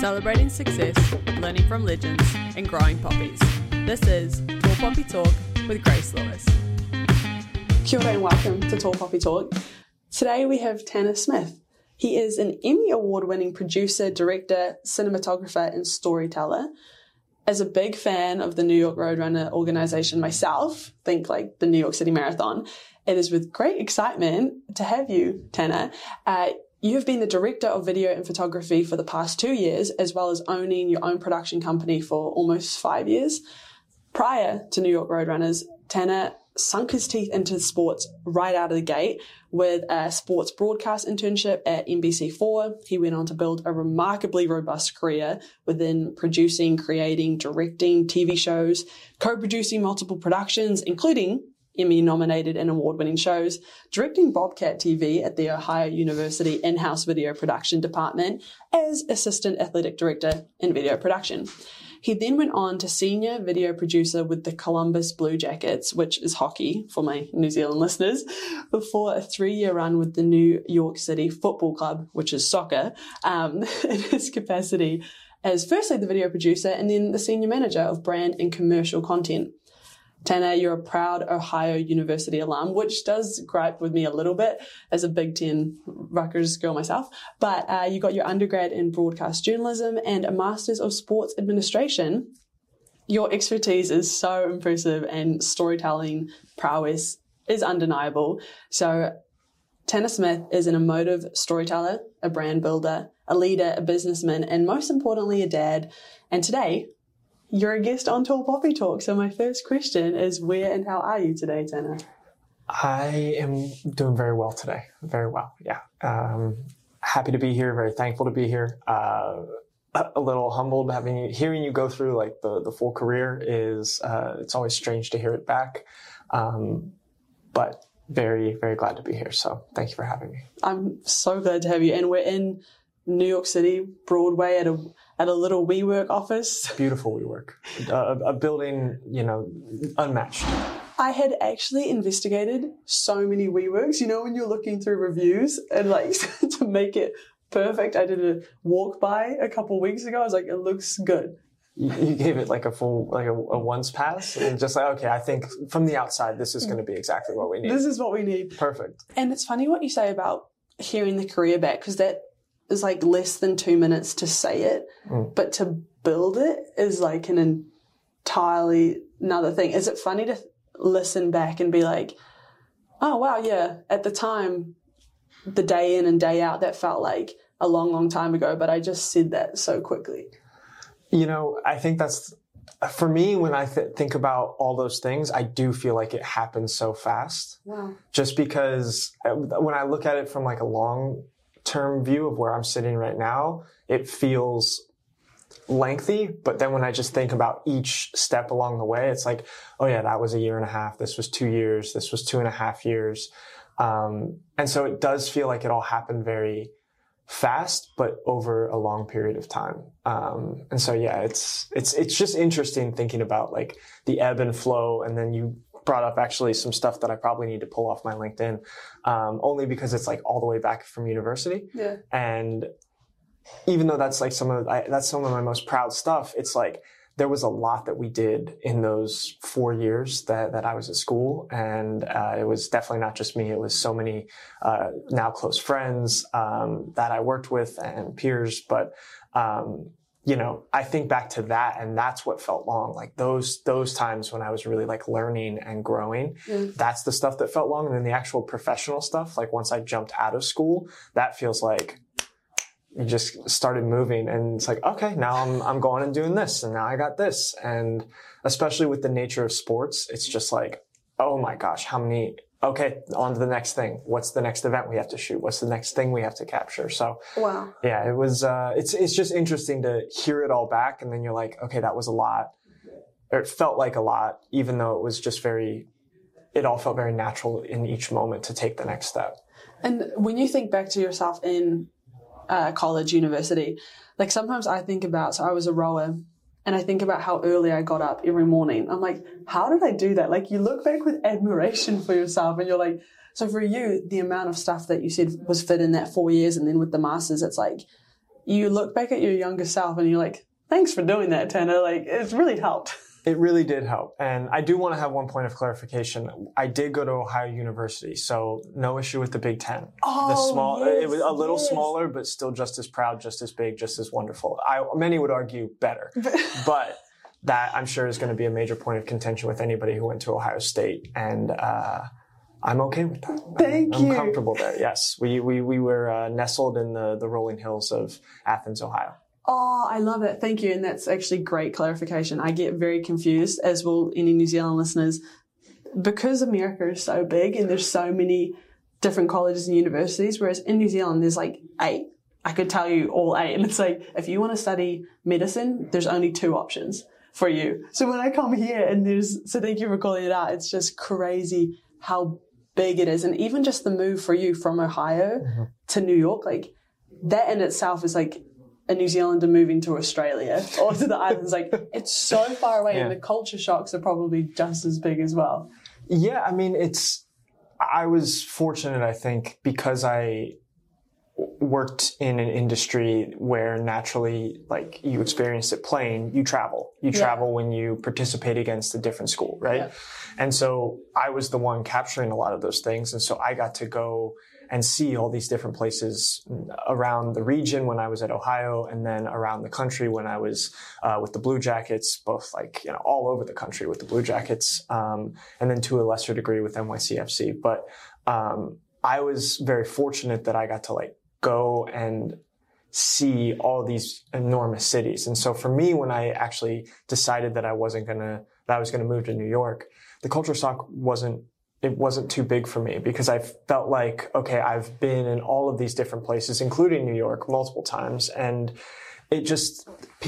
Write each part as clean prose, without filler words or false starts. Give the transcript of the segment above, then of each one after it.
celebrating success, learning from legends, and growing poppies. This is Tall Poppy Talk with Grace Lewis. Kia ora and welcome to Tall Poppy Talk. Today we have Tanner Smith. He is an Emmy Award-winning producer, director, cinematographer, and storyteller. As a big fan of the New York Roadrunner organization myself, think like the New York City Marathon, it is with great excitement to have you, Tanner. You have been the director of video and photography for the past 2 years, as well as owning your own production company for almost 5 years. Prior to New York Roadrunners, Tanner sunk his teeth into sports right out of the gate with a sports broadcast internship at NBC4. He went on to build a remarkably robust career within producing, creating, directing TV shows, co-producing multiple productions, including Emmy-nominated and award-winning shows, directing Bobcat TV at the Ohio University in-house video production department as assistant athletic director in video production. He then went on to senior video producer with the Columbus Blue Jackets, which is hockey for my New Zealand listeners, before a 3-year run with the New York City Football Club, which is soccer, in his capacity as firstly the video producer and then the senior manager of brand and commercial content. Tanner, you're a proud Ohio University alum, which does gripe with me a little bit as a Big Ten Rutgers girl myself. But you got your undergrad in broadcast journalism and a master's of sports administration. Your expertise is so impressive and storytelling prowess is undeniable. So Tanner Smith is an emotive storyteller, a brand builder, a leader, a businessman, and most importantly, a dad. And today, you're a guest on Tall Poppy Talk. So my first question is, where and how are you today, Tanner? I am doing very well today. Very well, yeah. Happy to be here. Very thankful to be here. A little humbled hearing you go through like the full career is, it's always strange to hear it back. But very, very glad to be here. So thank you for having me. I'm so glad to have you. And we're in New York City, Broadway, at a little WeWork office. Beautiful WeWork. A building, unmatched. I had actually investigated so many WeWorks. When you're looking through reviews and like to make it perfect, I did a walk by a couple of weeks ago. I was like, it looks good. You gave it like a full, like a once pass and just like, okay, I think from the outside, this is going to be exactly what we need. This is what we need. Perfect. And it's funny what you say about hearing the career back, because that is like less than 2 minutes to say it, but to build it is like an entirely another thing. Is it funny to listen back and be like, oh wow, yeah, at the time, the day in and day out, that felt like a long, long time ago, but I just said that so quickly. I think that's, for me, when I think about all those things, I do feel like it happens so fast. Wow. Just because when I look at it from like a long-term view of where I'm sitting right now, it feels lengthy. But then when I just think about each step along the way, it's like, oh yeah, that was 1.5 years. This was 2 years. This was 2.5 years. And so it does feel like it all happened very fast, but over a long period of time. And so, yeah, it's just interesting thinking about like the ebb and flow. And then you brought up actually some stuff that I probably need to pull off my LinkedIn, only because it's like all the way back from university. Yeah. And even though that's like some of my most proud stuff, it's like there was a lot that we did in those 4 years that I was at school. And it was definitely not just me. It was so many now close friends that I worked with and peers. But, I think back to that, and that's what felt long. Like those times when I was really like learning and growing, that's the stuff that felt long. And then the actual professional stuff, like once I jumped out of school, that feels like you just started moving, and it's like, okay, now I'm going and doing this, and now I got this. And especially with the nature of sports, it's just like, oh my gosh, okay, on to the next thing. What's the next event we have to shoot? What's the next thing we have to capture? So, wow. Yeah, it was, it's just interesting to hear it all back. And then you're like, okay, that was a lot, or it felt like a lot, even though it was just it all felt very natural in each moment to take the next step. And when you think back to yourself in college, university, like sometimes I think about, so I was a rower, and I think about how early I got up every morning. I'm like, how did I do that? Like you look back with admiration for yourself and you're like, so for you, the amount of stuff that you said was fit in that 4 years, and then with the masters, it's like you look back at your younger self and you're like, thanks for doing that, Tanner. Like, it's really helped. It really did help. And I do want to have one point of clarification. I did go to Ohio University, so no issue with the Big Ten. It was a little smaller, but still just as proud, just as big, just as wonderful. Many would argue better, but that I'm sure is going to be a major point of contention with anybody who went to Ohio State. And I'm okay with that. I'm comfortable there. Yes, we were nestled in the rolling hills of Athens, Ohio. Oh, I love it. Thank you. And that's actually great clarification. I get very confused, as will any New Zealand listeners, because America is so big and there's so many different colleges and universities, whereas in New Zealand there's like 8. I could tell you all 8. And it's like, if you want to study medicine, there's only 2 options for you. So when I come here and so thank you for calling it out, it's just crazy how big it is. And even just the move for you from Ohio to New York, like that in itself is like a New Zealander moving to Australia or to the islands. Like, it's so far away, and the culture shocks are probably just as big as well. Yeah, I mean, I was fortunate, I think, because I worked in an industry where naturally, like, you experience it playing, you travel. You travel when you participate against a different school, right? Yeah. And so I was the one capturing a lot of those things. And so I got to go and see all these different places around the region when I was at Ohio, and then around the country when I was with the Blue Jackets, both all over the country with the Blue Jackets, and then to a lesser degree with NYCFC. But I was very fortunate that I got to go and see all these enormous cities. And so for me, when I actually decided that I was going to move to New York, the culture shock wasn't too big for me, because I felt like, okay, I've been in all of these different places, including New York, multiple times. And it just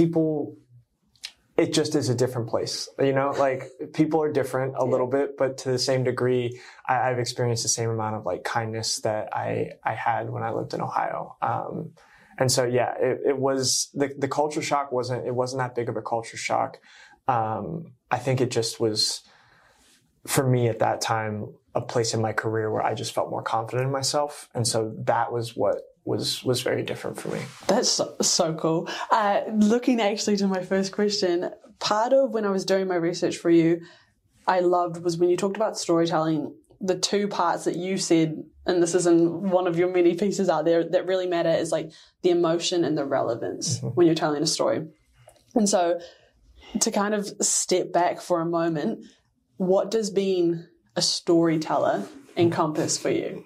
is a different place, people are different a little bit, but to the same degree, I've experienced the same amount of kindness that I had when I lived in Ohio. And so, yeah, it was, the culture shock wasn't that big of a culture shock. I think it just was, for me at that time, a place in my career where I just felt more confident in myself. And so that was what was very different for me. That's so cool. Looking actually to my first question, part of when I was doing my research for you, I loved was when you talked about storytelling, the 2 parts that you said, and this is in one of your many pieces out there, that really matter is the emotion and the relevance when you're telling a story. And so to kind of step back for a moment, what does being a storyteller encompass for you?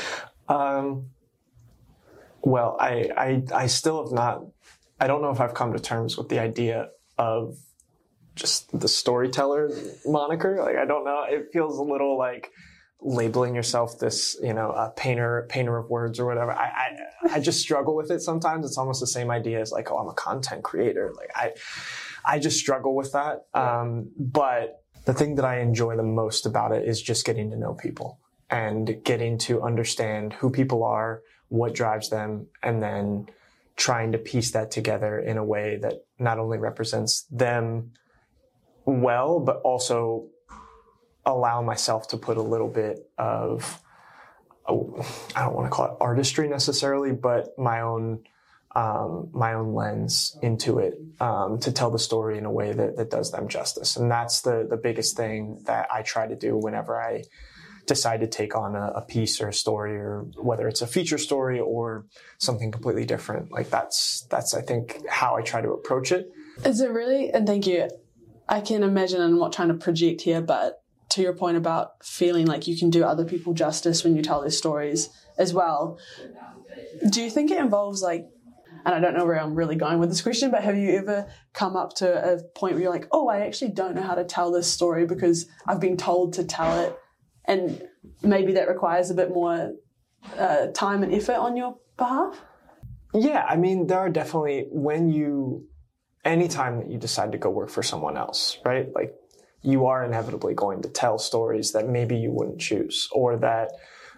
Well, I still have not, I don't know if I've come to terms with the idea of just the storyteller moniker. I don't know. It feels a little like labeling yourself this, a painter of words or whatever. I just struggle with it sometimes. It's almost the same idea as I'm a content creator. I just struggle with that. But the thing that I enjoy the most about it is just getting to know people and getting to understand who people are, what drives them, and then trying to piece that together in a way that not only represents them well, but also allow myself to put a little bit of, I don't want to call it artistry necessarily, but my own lens into it, to tell the story in a way that does them justice. And that's the biggest thing that I try to do whenever I decide to take on a piece or a story, or whether it's a feature story or something completely different. That's I think how I try to approach it. Is it really? And thank you. I can imagine, and I'm not trying to project here, but to your point about feeling like you can do other people justice when you tell their stories as well. Do you think it involves and I don't know where I'm really going with this question, but have you ever come up to a point where you're like, oh, I actually don't know how to tell this story because I've been told to tell it, and maybe that requires a bit more time and effort on your behalf? Yeah, I mean, there are definitely, anytime that you decide to go work for someone else, right? You are inevitably going to tell stories that maybe you wouldn't choose, or that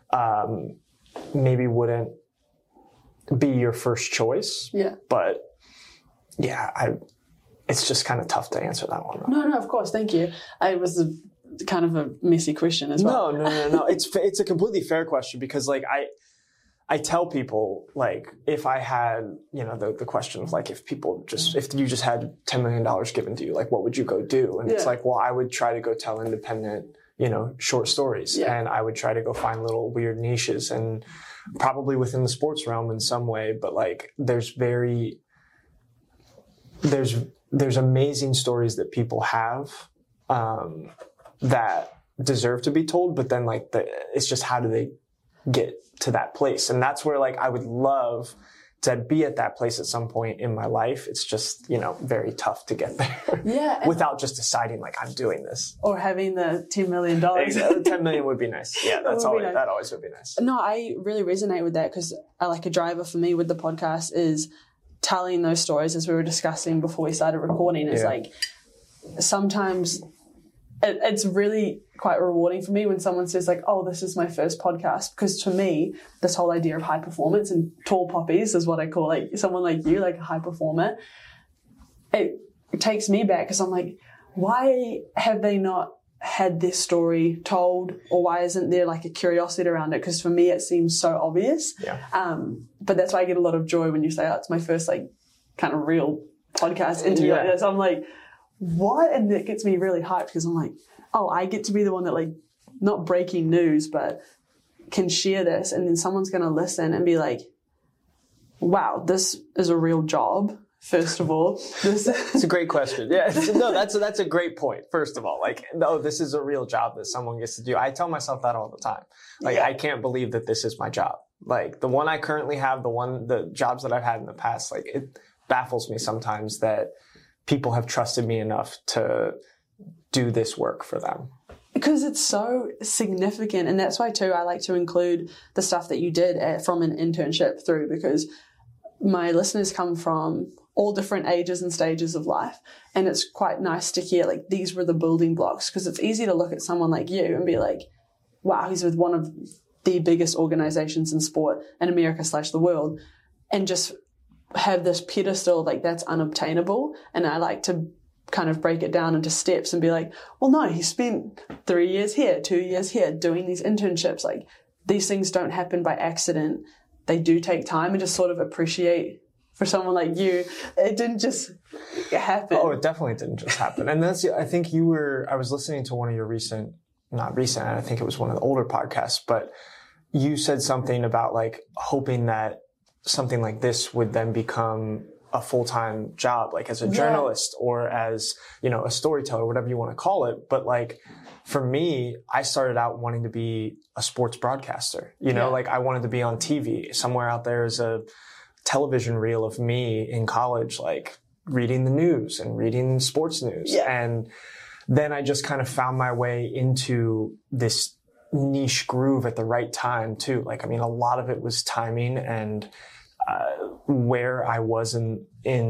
maybe wouldn't be your first choice. Yeah. But yeah, it's just kind of tough to answer that one. No, of course. Thank you. It was kind of a messy question as well. No. It's a completely fair question, because I tell people, like, if I had, you know, the question of like, if you just had $10 million given to you, like, what would you go do? And it's like, well, I would try to go tell independent, you know, short stories. And I would try to go find little weird niches, and probably within the sports realm in some way. But like, there's amazing stories that people have, that deserve to be told. But then like, it's just, how do they get to that place? And that's where, like, I would love to be at that place at some point in my life. It's just, you know, very tough to get there. Yeah. Without just deciding, like, I'm doing this. Or having the $10 million. Exactly. 10 million would be nice. Yeah, that always would be nice. No, I really resonate with that, because like a driver for me with the podcast is telling those stories, as we were discussing before we started recording. It's like, sometimes it's really quite rewarding for me when someone says like, oh, this is my first podcast, because to me, this whole idea of high performance and tall poppies is what I call, like, someone like you, like a high performer. It takes me back, because I'm like, why have they not had this story told, or why isn't there like a curiosity around it? Because for me, it seems so obvious. But that's why I get a lot of joy when you say, oh, it's my first like kind of real podcast interview like this. I'm like, what? And it gets me really hyped, because I'm like, oh, I get to be the one that, like, not breaking news, but can share this, and then someone's going to listen and be like, wow, this is a real job. First of all, it's a great question. Yeah, no, that's a great point. First of all, like, no, this is a real job that someone gets to do. I tell myself that all the time. Like, I can't believe that this is my job. Like, the one I currently have, the jobs that I've had in the past, like, it baffles me sometimes that people have trusted me enough to do this work for them. Because it's so significant. And that's why, too, I like to include the stuff that you did from an internship through, because my listeners come from all different ages and stages of life. And it's quite nice to hear, like, these were the building blocks, because it's easy to look at someone like you and be like, wow, he's with one of the biggest organizations in sport in America / the world, and just have this pedestal, like, that's unobtainable. And I like to kind of break it down into steps and be like, well, no, he spent 3 years here, 2 years here doing these internships. Like, these things don't happen by accident. They do take time, and just sort of appreciate, for someone like you, it didn't just happen. Oh, it definitely didn't just happen. And I think I was listening to one of your I think it was one of the older podcasts, but you said something about like hoping that something like this would then become a full-time job, like as a journalist or as, you know, a storyteller, whatever you want to call it. But like, for me, I started out wanting to be a sports broadcaster, you know, like I wanted to be on TV. Somewhere out there is a television reel of me in college, like reading the news and reading sports news. And then I just kind of found my way into this niche groove at the right time too. Like, I mean, a lot of it was timing and where I was in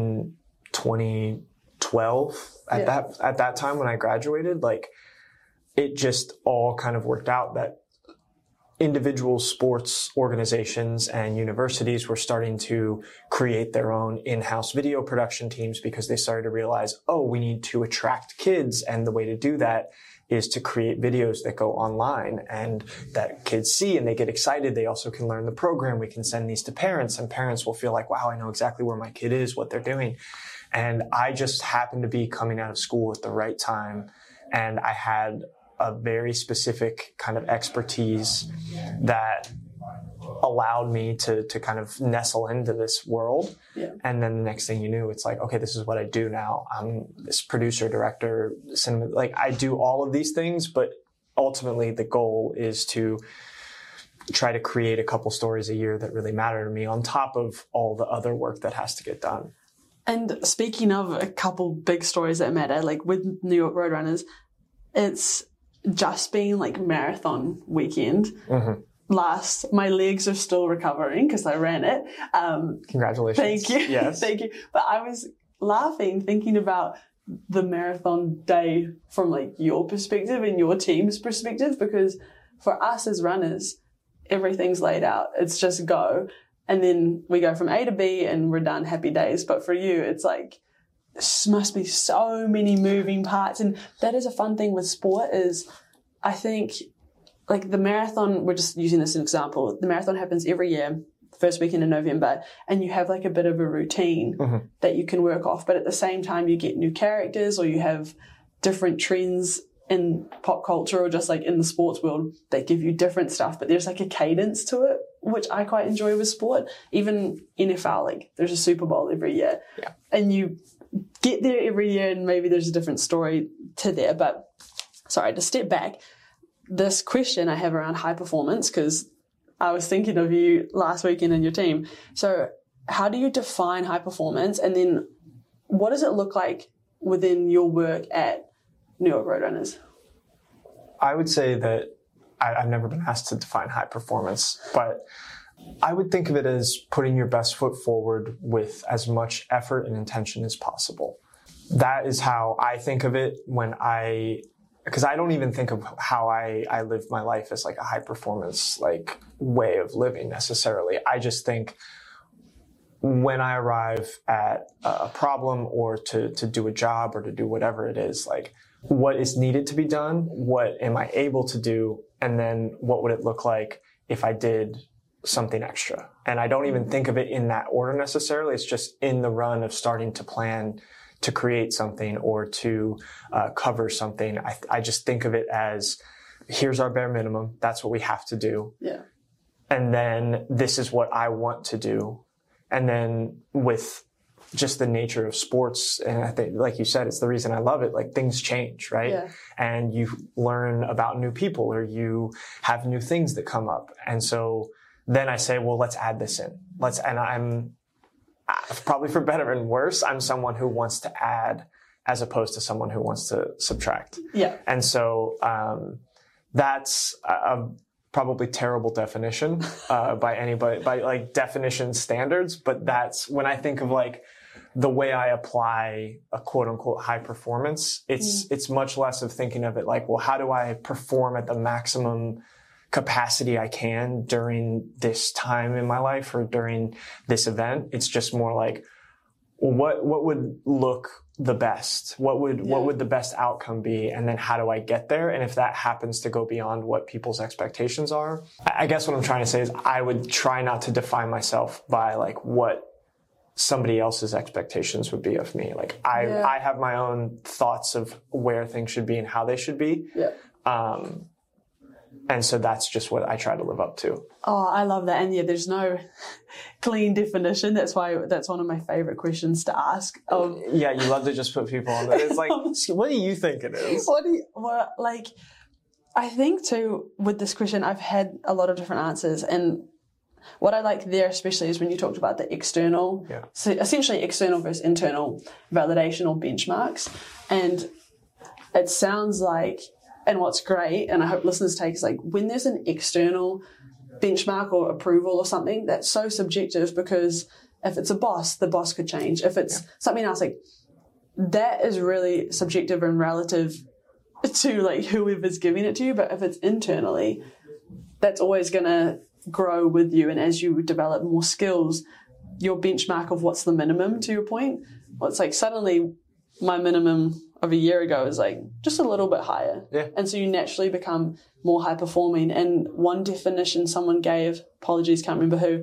2012 at that time when I graduated, like it just all kind of worked out that individual sports organizations and universities were starting to create their own in-house video production teams because they started to realize, oh, we need to attract kids. And the way to do that is to create videos that go online and that kids see and they get excited. They also can learn the program. We can send these to parents and parents will feel like, wow, I know exactly where my kid is, what they're doing. And I just happened to be coming out of school at the right time. And I had a very specific kind of expertise that allowed me to kind of nestle into this world. Yeah. And then the next thing you knew, it's like, okay, this is what I do now. I'm this producer, director, cinema, like I do all of these things, but ultimately the goal is to try to create a couple stories a year that really matter to me on top of all the other work that has to get done. And speaking of a couple big stories that matter, like with New York Roadrunners, it's just been like marathon weekend. Mm-hmm. My legs are still recovering because I ran it. Congratulations. Thank you. Yes. Thank you. But I was laughing thinking about the marathon day from like your perspective and your team's perspective, because for us as runners, everything's laid out. It's just go. And then we go from A to B and we're done, happy days. But for you, it's like, must be so many moving parts. And that is a fun thing with sport is I think like the marathon, we're just using this as an example. The marathon happens every year, first weekend in November, and you have like a bit of a routine that you can work off. But at the same time, you get new characters, or you have different trends in pop culture, or just like in the sports world that give you different stuff. But there's like a cadence to it, which I quite enjoy with sport. Even NFL, like there's a Super Bowl every year. Yeah. And you get there every year and maybe there's a different story to there. But sorry, to step back, this question I have around high performance, because I was thinking of you last weekend and your team. So how do you define high performance? And then what does it look like within your work at New York Roadrunners? I would say that I've never been asked to define high performance, but I would think of it as putting your best foot forward with as much effort and intention as possible. That is how I think of it because I don't even think of how I live my life as like a high performance like way of living necessarily. I just think when I arrive at a problem or to do a job or to do whatever it is, like what is needed to be done, what am I able to do, and then what would it look like if I did something extra. And I don't even think of it in that order necessarily. It's just in the run of starting to plan to create something or to cover something. I just think of it as, here's our bare minimum. That's what we have to do. Yeah. And then this is what I want to do. And then with just the nature of sports, and I think, like you said, it's the reason I love it, like things change, right? Yeah. And you learn about new people, or you have new things that come up. And so then I say, well, let's add this in. And I'm probably, for better and worse, I'm someone who wants to add as opposed to someone who wants to subtract. Yeah. And so that's a probably terrible definition by anybody, by like definition standards. But that's when I think of like the way I apply a quote unquote high performance, it's much less of thinking of it like, well, how do I perform at the maximum capacity I can during this time in my life or during this event? It's just more like, well, what would look the best? What would the best outcome be? And then how do I get there? And if that happens to go beyond what people's expectations are, I guess what I'm trying to say is I would try not to define myself by like what somebody else's expectations would be of me. Like I have my own thoughts of where things should be and how they should be. Yeah. And so that's just what I try to live up to. Oh, I love that. And yeah, there's no clean definition. That's why that's one of my favorite questions to ask. Yeah, you love to just put people on that. It's like, what do you think it is? I think too, with this question, I've had a lot of different answers. And what I like there especially is when you talked about the external, so essentially external versus internal validation or benchmarks. And it sounds like, and what's great, and I hope listeners take, is like when there's an external benchmark or approval or something, that's so subjective, because if it's a boss, the boss could change. If it's something else, like that is really subjective and relative to like whoever's giving it to you. But if it's internally, that's always going to grow with you. And as you develop more skills, your benchmark of what's the minimum, to your point, well, it's like suddenly my minimum of a year ago is like just a little bit higher. Yeah. And so you naturally become more high performing. And one definition someone gave, apologies, can't remember who,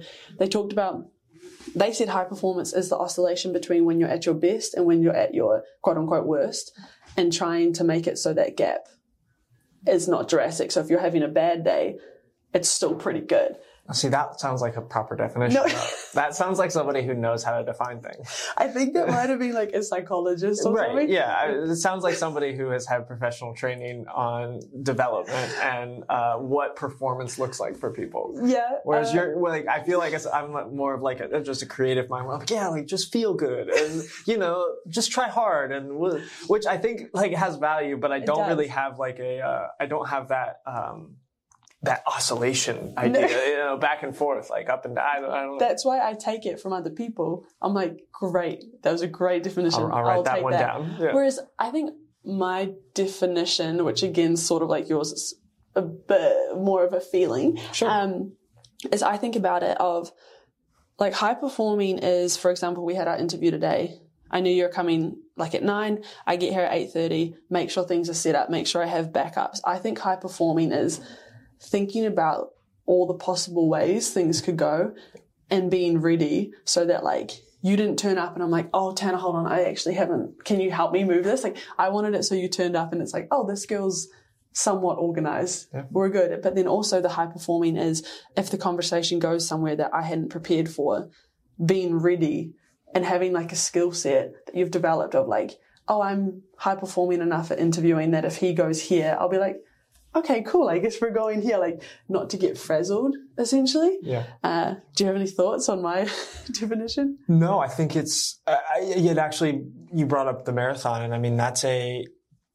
they said high performance is the oscillation between when you're at your best and when you're at your quote unquote worst, and trying to make it so that gap is not drastic. So if you're having a bad day, it's still pretty good. See, that sounds like a proper definition. No. That sounds like somebody who knows how to define things. I think that might have been like a psychologist or something. Yeah. It sounds like somebody who has had professional training on development and what performance looks like for people. Yeah. Whereas you're like, I feel like I'm more of like just a creative mind. Where I'm like, like just feel good and just try hard, and which I think like has value, but I don't really have like I don't have that. That oscillation idea, back and forth, like up and down. I don't know. That's why I take it from other people. I'm like, great. That was a great definition. I'll write that one down. Yeah. Whereas I think my definition, which again is sort of like yours, is a bit more of a feeling, is I think about it of like high performing is, for example, we had our interview today. I knew you're coming like at 9. I get here at 8:30, make sure things are set up, make sure I have backups. I think high performing is thinking about all the possible ways things could go and being ready so that like you didn't turn up and I'm like, oh, Tanner, hold on, I actually haven't, can you help me move this? Like I wanted it so you turned up and it's like, oh, this girl's somewhat organized. Yeah. We're good. But then also the high performing is if the conversation goes somewhere that I hadn't prepared for, being ready and having like a skill set that you've developed of like, oh, I'm high performing enough at interviewing that if he goes here, I'll be like, okay, cool. I guess we're going here, like not to get frazzled essentially. Yeah. Do you have any thoughts on my definition? No, I think it's, you brought up the marathon and I mean, that's a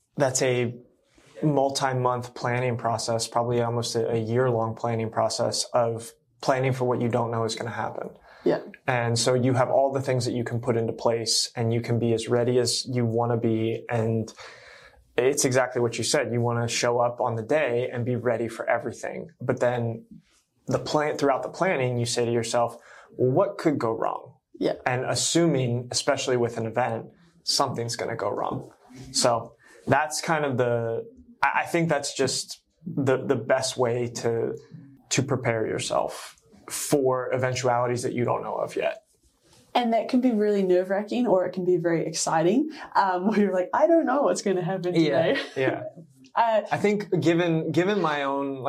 multi-month planning process, probably almost a year-long planning process of planning for what you don't know is going to happen. Yeah. And so you have all the things that you can put into place and you can be as ready as you want to be. And it's exactly what you said. You want to show up on the day and be ready for everything. But then throughout the planning, you say to yourself, well, what could go wrong? Yeah. And assuming, especially with an event, something's going to go wrong. So that's kind of I think that's just the best way to prepare yourself for eventualities that you don't know of yet. And that can be really nerve-wracking or it can be very exciting, where you're like, I don't know what's going to happen today. Yeah. I think given my own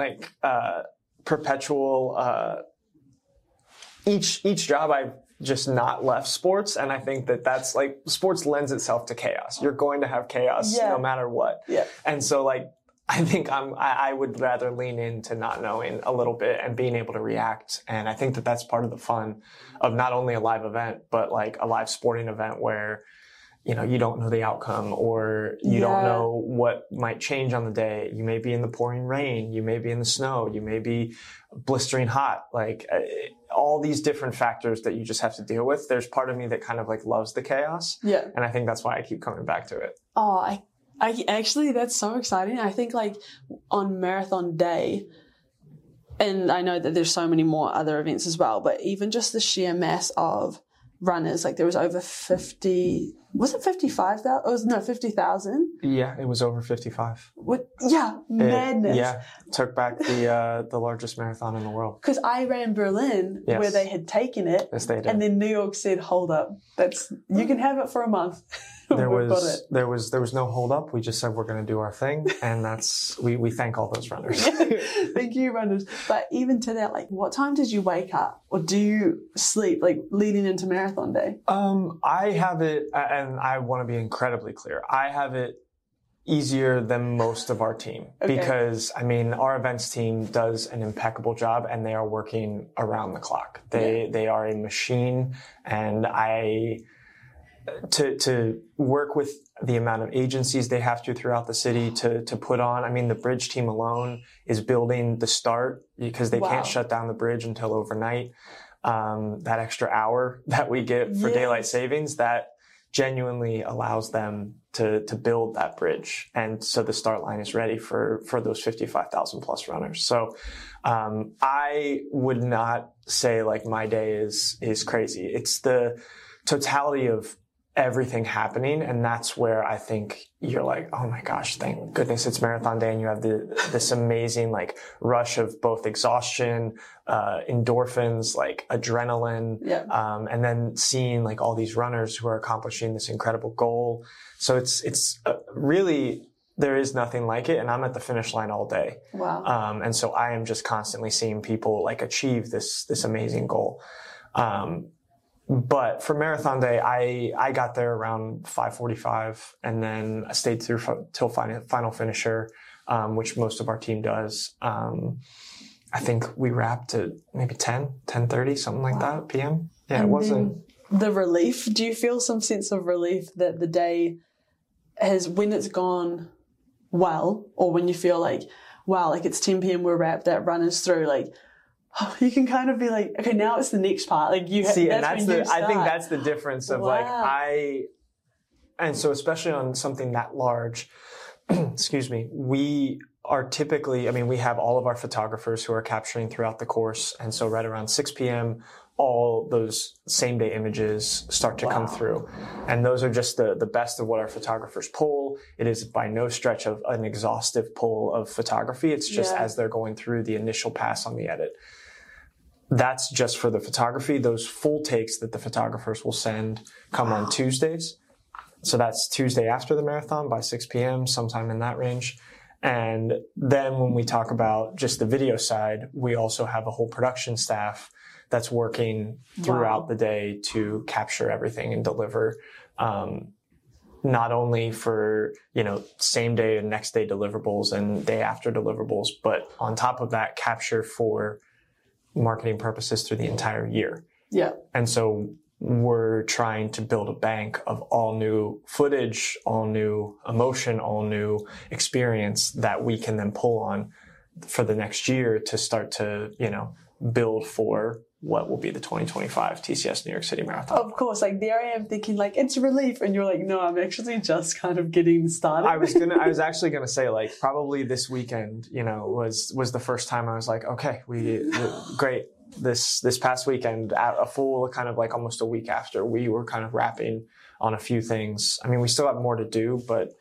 perpetual, each job I've just not left sports. And I think that's like sports lends itself to chaos. You're going to have chaos no matter what. Yeah. And so like, I think I would rather lean into not knowing a little bit and being able to react. And I think that's part of the fun of not only a live event, but like a live sporting event where, you know, you don't know the outcome or you don't know what might change on the day. You may be in the pouring rain. You may be in the snow. You may be blistering hot. Like all these different factors that you just have to deal with. There's part of me that kind of like loves the chaos. Yeah. And I think that's why I keep coming back to it. Oh, I actually, that's so exciting. I think like on marathon day, and I know that there's so many more other events as well, but even just the sheer mass of runners, like there was over 50, was it 55,000? It was, no, 50,000. Yeah, it was over 55. What? Yeah, madness. Took back the largest marathon in the world. Because I ran Berlin where they had taken it. Yes, they did. And then New York said, hold up, you can have it for a month. There was no hold up. We just said we're going to do our thing, and we thank all those runners. Thank you, runners. But even to that, like, what time did you wake up, or do you sleep, like leading into marathon day? I have it, and I want to be incredibly clear. I have it easier than most of our team because I mean our events team does an impeccable job, and they are working around the clock. They are a machine, and to work with the amount of agencies they have to throughout the city to put on. I mean, the bridge team alone is building the start because they can't shut down the bridge until overnight. That extra hour that we get for daylight savings, that genuinely allows them to build that bridge. And so the start line is ready for those 55,000 plus runners. So, I would not say like my day is crazy. It's the totality of everything happening. And that's where I think you're like, oh my gosh, thank goodness it's marathon day. And you have this amazing like rush of both exhaustion, endorphins, like adrenaline, and then seeing like all these runners who are accomplishing this incredible goal. So it's really, there is nothing like it. And I'm at the finish line all day. Wow. And so I am just constantly seeing people like achieve this amazing goal. But for marathon day, I got there around 5:45 and then I stayed through till final finisher, which most of our team does. I think we wrapped at maybe 10:30, something like that, PM. Yeah, and it wasn't. The relief, do you feel some sense of relief that the day has, when it's gone well, or when you feel like, wow, like it's 10 p.m. we're wrapped, that runners through, like, oh, you can kind of be like, okay, now it's the next part. Like you see, and I think that's the difference of and so especially on something that large, excuse me, we are typically, I mean, we have all of our photographers who are capturing throughout the course. And so right around 6 p.m., all those same day images start to come through. And those are just the best of what our photographers pull. It is by no stretch of an exhaustive pull of photography. It's just as they're going through the initial pass on the edit. That's just for the photography. Those full takes that the photographers will send come on Tuesdays. So that's Tuesday after the marathon by 6 p.m., sometime in that range. And then when we talk about just the video side, we also have a whole production staff that's working throughout the day to capture everything and deliver, not only for, same day and next day deliverables and day after deliverables, but on top of that, capture for marketing purposes through the entire year. Yeah. And so we're trying to build a bank of all new footage, all new emotion, all new experience that we can then pull on for the next year to start to, build for what will be the 2025 TCS New York City Marathon. Of course, there I am thinking it's relief, and you're like, no, I'm actually just kind of getting started. I was actually gonna say probably this weekend, was the first time I was like, okay, great. This past weekend, a full kind of almost a week after, we were kind of wrapping on a few things. I mean, we still have more to do, but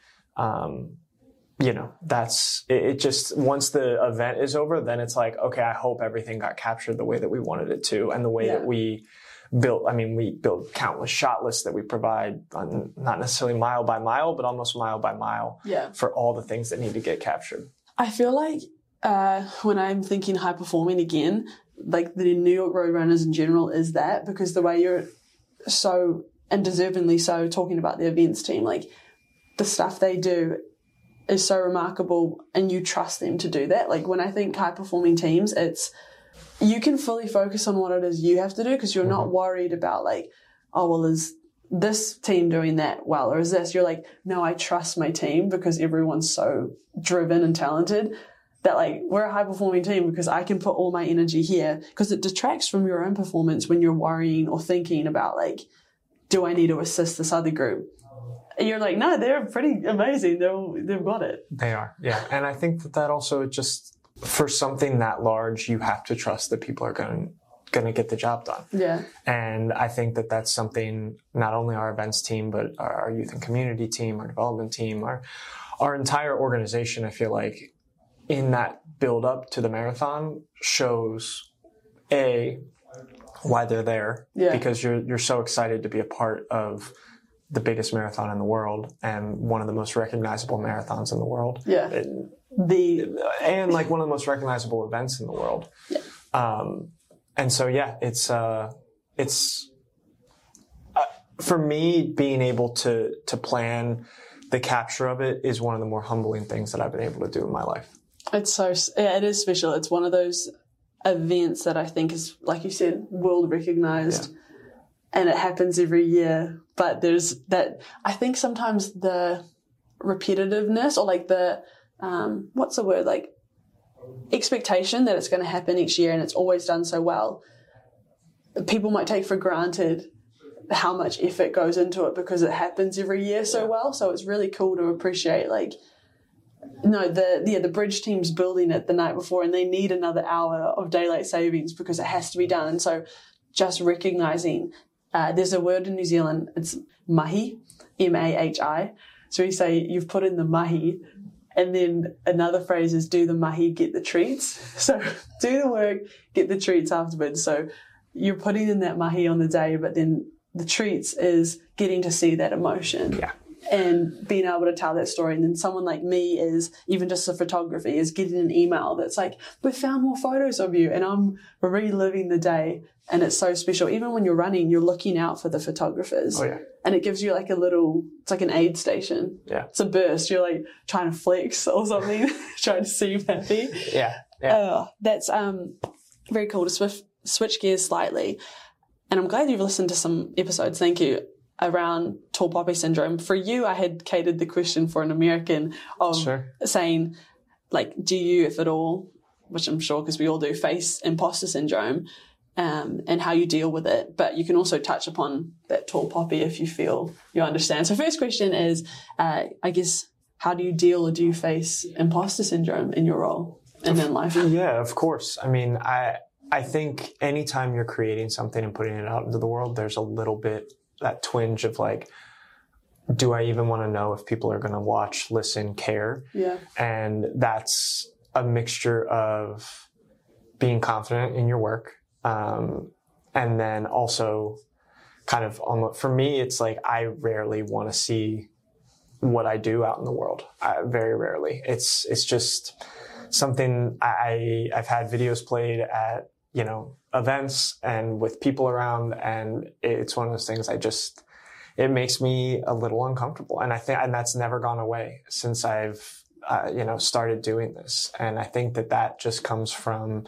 that's it. Just once the event is over, then it's like, okay, I hope everything got captured the way that we wanted it to, and the way that we built. I mean, we build countless shot lists that we provide, not necessarily mile by mile, but almost mile by mile for all the things that need to get captured. I feel like when I'm thinking high performing again, the New York Road Runners in general is that, because the way you're so, and deservingly so, talking about the events team, the stuff they do is so remarkable, and you trust them to do that. When I think high performing teams, it's, you can fully focus on what it is you have to do, because you're not worried about is this team doing that well, or is this? You're like, no, I trust my team because everyone's so driven and talented that we're a high performing team because I can put all my energy here, because it detracts from your own performance when you're worrying or thinking about do I need to assist this other group? And you're like, no, they're pretty amazing. They've got it. They are. Yeah. And I think that also just, for something that large, you have to trust that people are going to get the job done. Yeah. And I think that that's something not only our events team, but our youth and community team, our development team, our entire organization, I feel like in that build up to the marathon shows why they're there, because you're so excited to be a part of the biggest marathon in the world and one of the most recognizable marathons in the world. Yeah. And one of the most recognizable events in the world. Yeah. And so, it's for me, being able to plan the capture of it is one of the more humbling things that I've been able to do in my life. It's it is special. It's one of those events that I think is, like you said, world recognized. Yeah. And it happens every year, but there's that, I think sometimes the repetitiveness or the, what's the word, expectation that it's going to happen each year and it's always done so well. People might take for granted how much effort goes into it because it happens every year so well. So it's really cool to appreciate, the bridge team's building it the night before and they need another hour of daylight savings because it has to be done. And so just recognizing, there's a word in New Zealand, it's mahi, M-A-H-I. So we say you've put in the mahi, and then another phrase is do the mahi, get the treats. So do the work, get the treats afterwards. So you're putting in that mahi on the day, but then the treats is getting to see that emotion. Yeah. And being able to tell that story. And then someone like me is, even just the photography, is getting an email that's we found more photos of you, and I'm reliving the day. And it's so special. Even when you're running, you're looking out for the photographers. Oh, yeah. And it gives you it's like an aid station. Yeah. It's a burst. You're trying to flex or something, trying to seem happy. Yeah. Yeah. That's very cool. To switch gears slightly. And I'm glad you've listened to some episodes. Thank you. Around tall poppy syndrome. For you, I had catered the question for an American of saying, do you, if at all, which I'm sure because we all do, face imposter syndrome, and how you deal with it. But you can also touch upon that tall poppy if you feel you understand. So first question is, I guess, how do you deal or do you face imposter syndrome in your role and in life? Yeah, of course. I mean, I think anytime you're creating something and putting it out into the world, there's a little bit that twinge of like, do I even want to know if people are going to watch, listen, care? Yeah. And that's a mixture of being confident in your work. And then also kind of for me, it's like, I rarely want to see what I do out in the world. Very rarely. It's just something I've had videos played at, events and with people around. And it's one of those things it makes me a little uncomfortable. And and that's never gone away since I've, started doing this. And I think that just comes from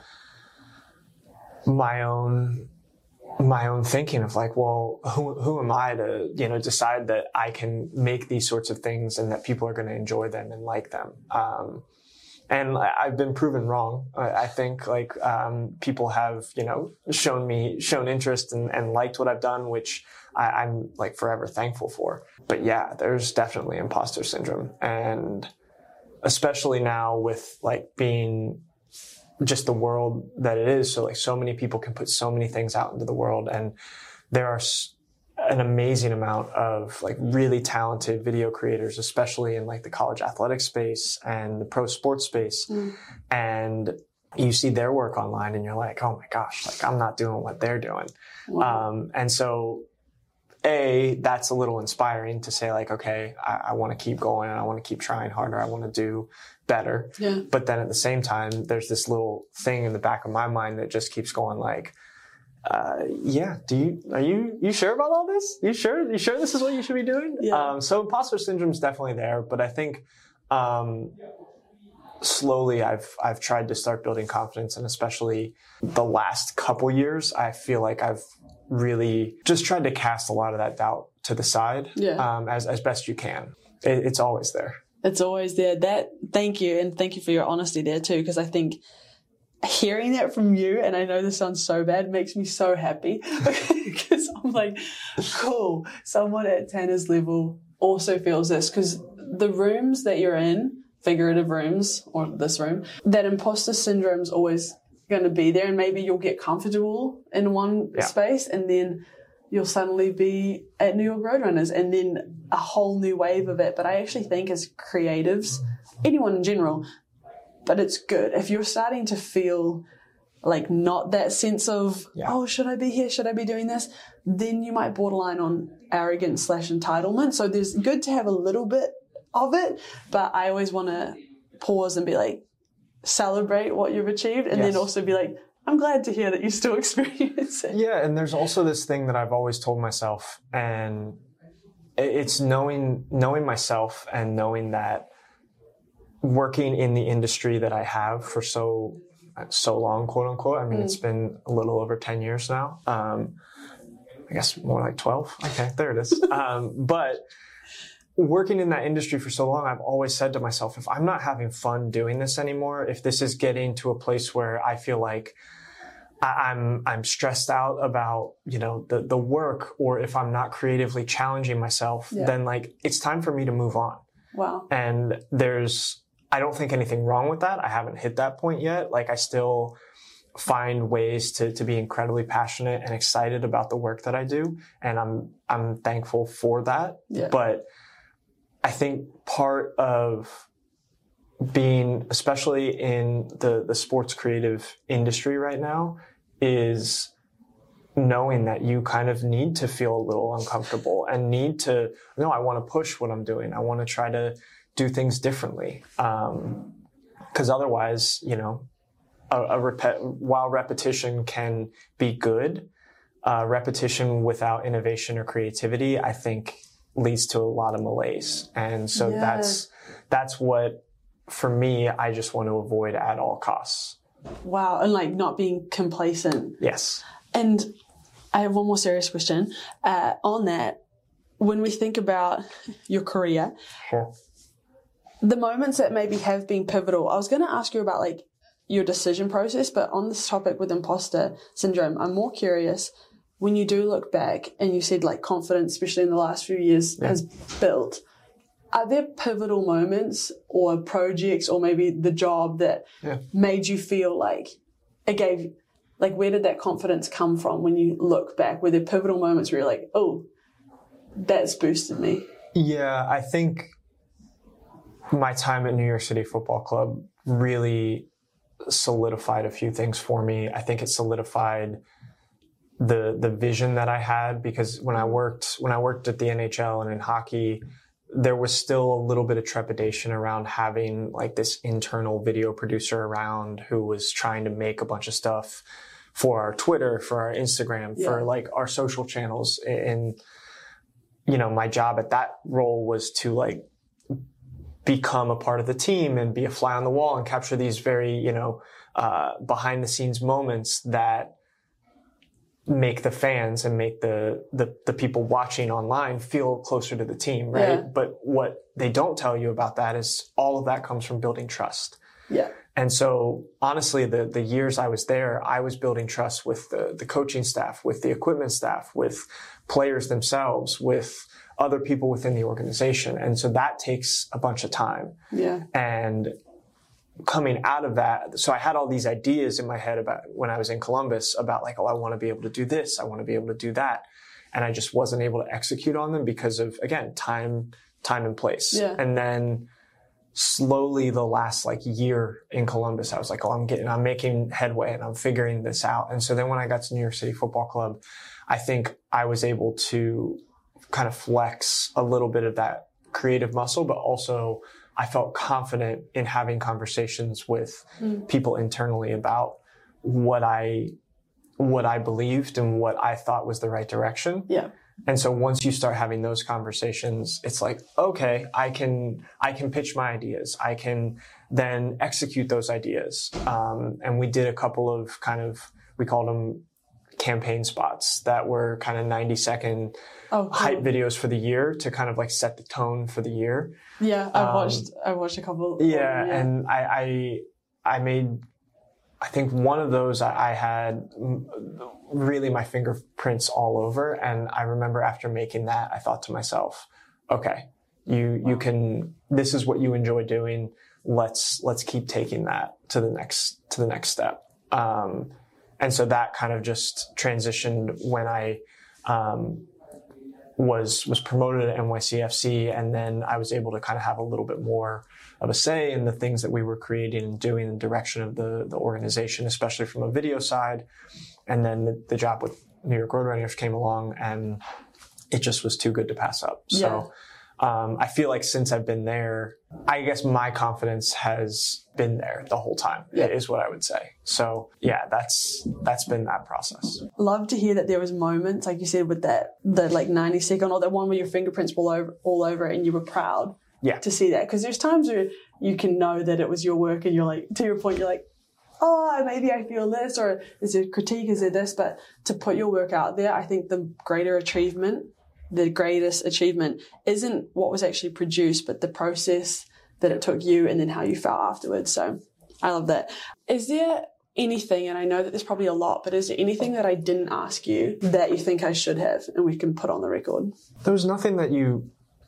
my own thinking of like, well, who am I to, decide that I can make these sorts of things and that people are going to enjoy them and like them. And I've been proven wrong. I think like, people have, shown interest and liked what I've done, which I'm like forever thankful for. But yeah, there's definitely imposter syndrome. And especially now with like being just the world that it is. So like so many people can put so many things out into the world, and there are an amazing amount of like really talented video creators, especially in like the college athletic space and the pro sports space. And you see their work online and you're like, oh my gosh, like I'm not doing what they're doing. Wow. And so that's a little inspiring to say like, okay, I want to keep going and I want to keep trying harder. I want to do better. Yeah. But then at the same time, there's this little thing in the back of my mind that just keeps going like, are you sure about all this? You sure this is what you should be doing? Yeah. So imposter syndrome is definitely there, but I think, slowly I've tried to start building confidence, and especially the last couple years, I feel like I've really just tried to cast a lot of that doubt to the side. Yeah. As best you can. It's always there. It's always there. Thank you. And thank you for your honesty there too, because I think hearing that from you, and I know this sounds so bad, makes me so happy because I'm like, cool, someone at Tanner's level also feels this, because the rooms that you're in, figurative rooms or this room, that imposter syndrome's always going to be there, and maybe you'll get comfortable in one space and then you'll suddenly be at New York Roadrunners and then a whole new wave of it. But I actually think as creatives, anyone in general, but it's good if you're starting to feel like not that sense of, oh, should I be here? Should I be doing this? Then you might borderline on arrogance / entitlement. So there's good to have a little bit of it, but I always want to pause and be like, celebrate what you've achieved, and then also be like, I'm glad to hear that you still experience it. Yeah, and there's also this thing that I've always told myself, and it's knowing myself and knowing that working in the industry that I have for so long, quote unquote. I mean, it's been a little over 10 years now. I guess more like 12. Okay, there it is. But working in that industry for so long, I've always said to myself, if I'm not having fun doing this anymore, if this is getting to a place where I feel like I'm stressed out about, the work, or if I'm not creatively challenging myself, then like it's time for me to move on. Wow. And I don't think anything wrong with that. I haven't hit that point yet. Like I still find ways to be incredibly passionate and excited about the work that I do. And I'm thankful for that. Yeah. But I think part of being, especially in the sports creative industry right now, is knowing that you kind of need to feel a little uncomfortable and need to, I want to push what I'm doing. I want to try to do things differently. 'Cause otherwise, while repetition can be good, repetition without innovation or creativity, I think leads to a lot of malaise. And so that's what, for me, I just want to avoid at all costs. Wow. And like not being complacent. Yes. And I have one more serious question on that. When we think about your career, sure, the moments that maybe have been pivotal, I was going to ask you about like your decision process, but on this topic with imposter syndrome, I'm more curious, when you do look back and you said like confidence, especially in the last few years, has built, are there pivotal moments or projects or maybe the job that made you feel like it gave Like, where did that confidence come from when you look back? Were there pivotal moments where you're like, oh, that's boosted me? Yeah, I think my time at New York City Football Club really solidified a few things for me. I think it solidified the vision that I had, because when I worked at the NHL and in hockey, there was still a little bit of trepidation around having like this internal video producer around who was trying to make a bunch of stuff for our Twitter, for our Instagram, for like our social channels. And, you know, my job at that role was to like become a part of the team and be a fly on the wall and capture these very, you know, behind the scenes moments that make the fans and make the people watching online feel closer to the team, right? Yeah. But what they don't tell you about that is all of that comes from building trust. Yeah. And so honestly, the years I was there, I was building trust with the coaching staff, with the equipment staff, with players themselves, with other people within the organization. And so that takes a bunch of time. Yeah. And coming out of that, so I had all these ideas in my head about when I was in Columbus about like, oh, I want to be able to do this. I want to be able to do that. And I just wasn't able to execute on them because of, again, time and place. Yeah. And then slowly the last like year in Columbus, I was like, oh, I'm making headway and I'm figuring this out. And so then when I got to New York City Football Club, I think I was able to kind of flex a little bit of that creative muscle, but also I felt confident in having conversations with people internally about what I believed and what I thought was the right direction. Yeah. And so once you start having those conversations, it's like, okay, I can pitch my ideas. I can then execute those ideas. And we did a couple of we called them campaign spots that were kind of 90-second hype videos for the year to kind of like set the tone for the year. Yeah, I watched a couple. Yeah, and I made, I think one of those I had really my fingerprints all over. And I remember after making that, I thought to myself, okay, you can, this is what you enjoy doing. Let's keep taking that to the next step. And so that kind of just transitioned when I was promoted at NYCFC, and then I was able to kind of have a little bit more of a say in the things that we were creating and doing in the direction of the organization, especially from a video side. And then the job with New York Roadrunners came along, and it just was too good to pass up. Yeah. So I feel like since I've been there, I guess my confidence has been there the whole time, is what I would say. So yeah, that's been that process. Love to hear that there was moments, like you said, with the like 90-second or that one where your fingerprints were all over it and you were proud to see that. Because there's times where you can know that it was your work and you're like, to your point, you're like, oh, maybe I feel this, or is there critique, is there this? But to put your work out there, I think the greatest achievement isn't what was actually produced, but the process that it took you and then how you felt afterwards. So I love that. Is there anything, and I know that there's probably a lot, but is there anything that I didn't ask you that you think I should have and we can put on the record? There was nothing that you,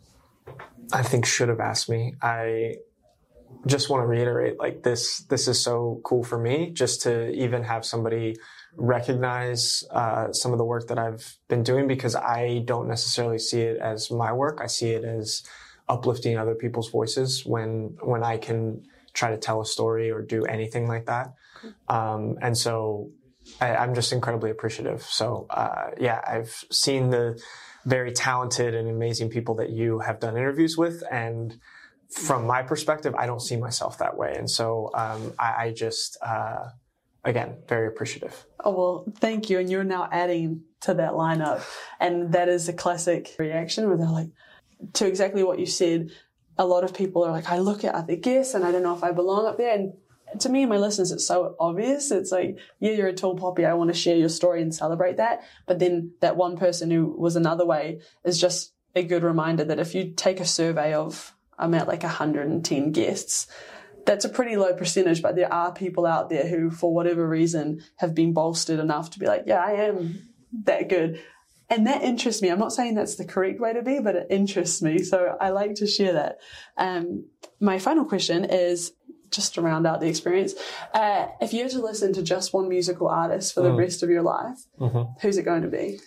I think, should have asked me. I just want to reiterate, like, this is so cool for me just to even have somebody recognize some of the work that I've been doing, because I don't necessarily see it as my work. I see it as uplifting other people's voices when I can try to tell a story or do anything like that. And so I'm just incredibly appreciative. So I've seen the very talented and amazing people that you have done interviews with, and from my perspective, I don't see myself that way. And so I just again, very appreciative. Oh, well, thank you. And you're now adding to that lineup. And that is a classic reaction where they're like, to exactly what you said, a lot of people are like, I look at other guests and I don't know if I belong up there. And to me and my listeners, it's so obvious. It's like, yeah, you're a tall poppy. I want to share your story and celebrate that. But then that one person who was another way is just a good reminder that if you take a survey of, I'm at like 110 guests, that's a pretty low percentage, but there are people out there who, for whatever reason, have been bolstered enough to be like, yeah, I am that good. And that interests me. I'm not saying that's the correct way to be, but it interests me. So I like to share that. My final question is, just to round out the experience. If you had to listen to just one musical artist for the rest of your life, who's it going to be?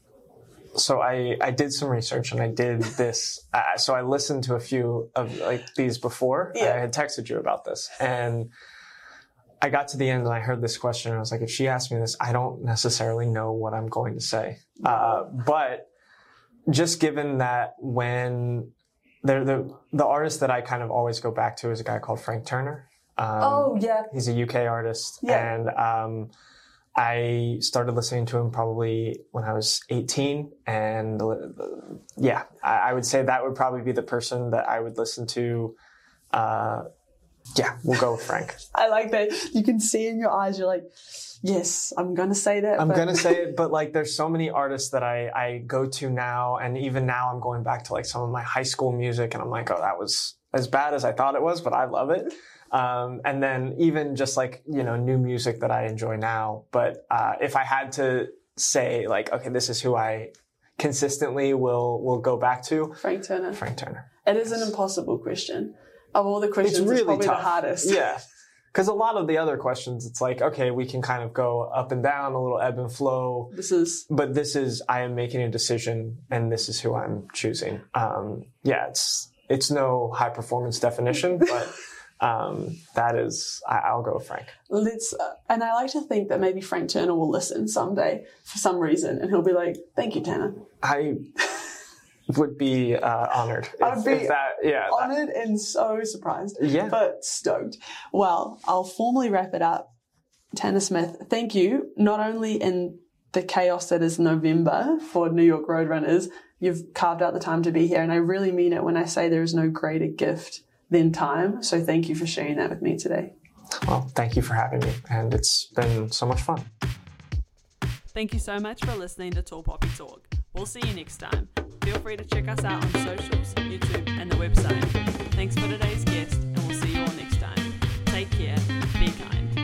So I did some research and I did this. So I listened to a few of like these before. Yeah. I had texted you about this, and I got to the end and I heard this question and I was like, if she asked me this, I don't necessarily know what I'm going to say. But just given that when the artist that I kind of always go back to is a guy called Frank Turner. He's a UK artist. Yeah. And I started listening to him probably when I was 18. And I would say that would probably be the person that I would listen to. We'll go with Frank. I like that. You can see in your eyes, you're like, yes, I'm going to say that. I'm going to say it, but like there's so many artists that I go to now. And even now I'm going back to like some of my high school music and I'm like, oh, that was as bad as I thought it was, but I love it. And then even just like, new music that I enjoy now. But if I had to say like, okay, this is who I consistently will go back to. Frank Turner. It is an impossible question. Of all the questions, it's really probably tough. The hardest. Yeah. Because a lot of the other questions, it's like, okay, we can kind of go up and down, a little ebb and flow. This is, I am making a decision and this is who I'm choosing. It's no high performance definition, but that is, I'll go with Frank. And I like to think that maybe Frank Turner will listen someday for some reason and he'll be like, thank you, Tanner. I would be honored. Honored and so surprised, but stoked. Well, I'll formally wrap it up. Tanner Smith, thank you, not only in the chaos that is November for New York Roadrunners, you've carved out the time to be here, and I really mean it when I say there is no greater gift than time, so thank you for sharing that with me today. Well, thank you for having me, and it's been so much fun. Thank you so much for listening to Tall Poppy Talk. We'll see you next time. Feel free to check us out on socials, YouTube, and the website. Thanks for today's guest, and we'll see you all next time. Take care. Be kind.